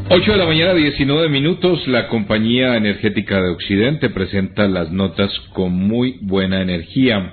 8 de la mañana, 19 minutos. La Compañía Energética de Occidente presenta las notas con muy buena energía.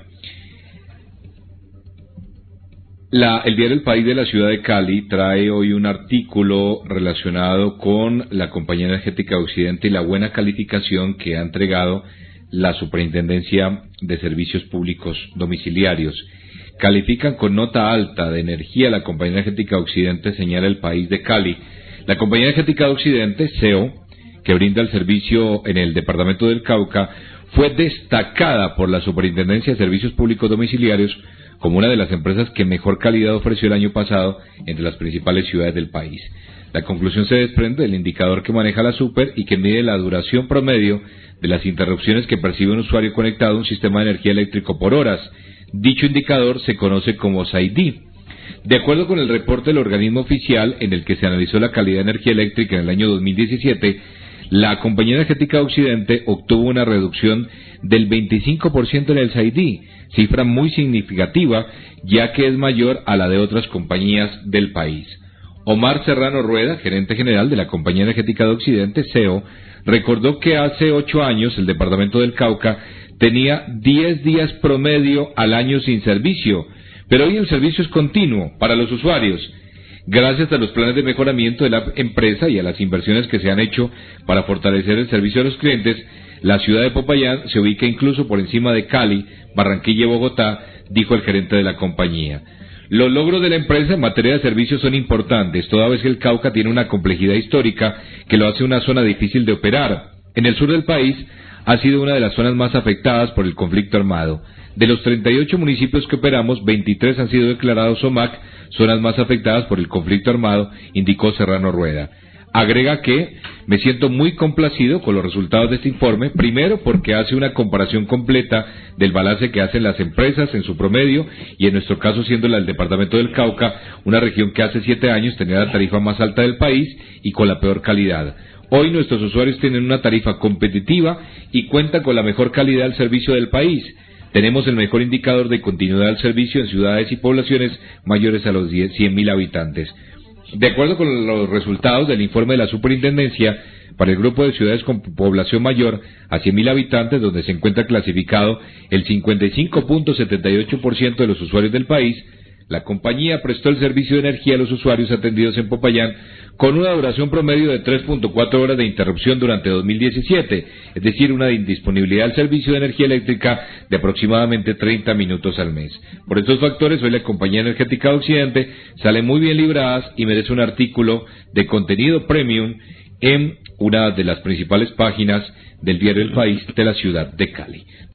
El diario El País de la ciudad de Cali trae hoy un artículo relacionado con la Compañía Energética de Occidente y la buena calificación que ha entregado la Superintendencia de Servicios Públicos Domiciliarios. Califican con nota alta de energía la Compañía Energética de Occidente, señala El País de Cali. La Compañía Energética de Occidente, CEO, que brinda el servicio en el departamento del Cauca, fue destacada por la Superintendencia de Servicios Públicos Domiciliarios como una de las empresas que mejor calidad ofreció el año pasado entre las principales ciudades del país. La conclusión se desprende del indicador que maneja la Super y que mide la duración promedio de las interrupciones que percibe un usuario conectado a un sistema de energía eléctrico por horas. Dicho indicador se conoce como SAIDI. De acuerdo con el reporte del organismo oficial en el que se analizó la calidad de energía eléctrica en el año 2017, la Compañía Energética de Occidente obtuvo una reducción del 25% en el SAIDI, cifra muy significativa ya que es mayor a la de otras compañías del país. Omar Serrano Rueda, gerente general de la Compañía Energética de Occidente, CEO, recordó que hace 8 años el departamento del Cauca tenía 10 días promedio al año sin servicio, pero hoy el servicio es continuo para los usuarios. Gracias a los planes de mejoramiento de la empresa y a las inversiones que se han hecho para fortalecer el servicio a los clientes, la ciudad de Popayán se ubica incluso por encima de Cali, Barranquilla y Bogotá, dijo el gerente de la compañía. Los logros de la empresa en materia de servicios son importantes, toda vez que el Cauca tiene una complejidad histórica que lo hace una zona difícil de operar. En el sur del país ha sido una de las zonas más afectadas por el conflicto armado. De los 38 municipios que operamos, 23 han sido declarados SOMAC, zonas más afectadas por el conflicto armado, indicó Serrano Rueda. Agrega que me siento muy complacido con los resultados de este informe, primero porque hace una comparación completa del balance que hacen las empresas en su promedio y en nuestro caso siendo la del departamento del Cauca, una región que hace 7 años tenía la tarifa más alta del país y con la peor calidad. Hoy nuestros usuarios tienen una tarifa competitiva y cuentan con la mejor calidad del servicio del país. Tenemos el mejor indicador de continuidad del servicio en ciudades y poblaciones mayores a los 100.000 habitantes. De acuerdo con los resultados del informe de la Superintendencia, para el grupo de ciudades con población mayor a 100.000 habitantes, donde se encuentra clasificado el 55.78% de los usuarios del país, la compañía prestó el servicio de energía a los usuarios atendidos en Popayán con una duración promedio de 3.4 horas de interrupción durante 2017, es decir, una indisponibilidad del servicio de energía eléctrica de aproximadamente 30 minutos al mes. Por estos factores, hoy la Compañía Energética de Occidente sale muy bien libradas y merece un artículo de contenido premium en una de las principales páginas del diario El País de la ciudad de Cali.